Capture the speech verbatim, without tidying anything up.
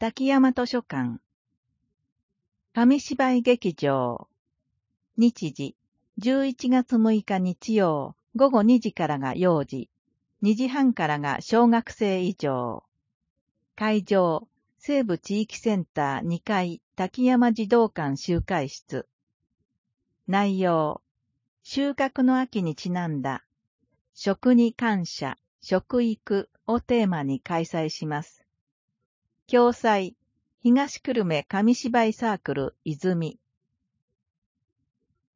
滝山図書館。紙芝居劇場。日時、じゅういちがつむいか日曜、ごごにじからが幼児、にじはんからが小学生以上。会場、西部地域センターにかい滝山児童館集会室。内容、収穫の秋にちなんだ、食に感謝、食育をテーマに開催します。共催、東久留米紙芝居サークル泉。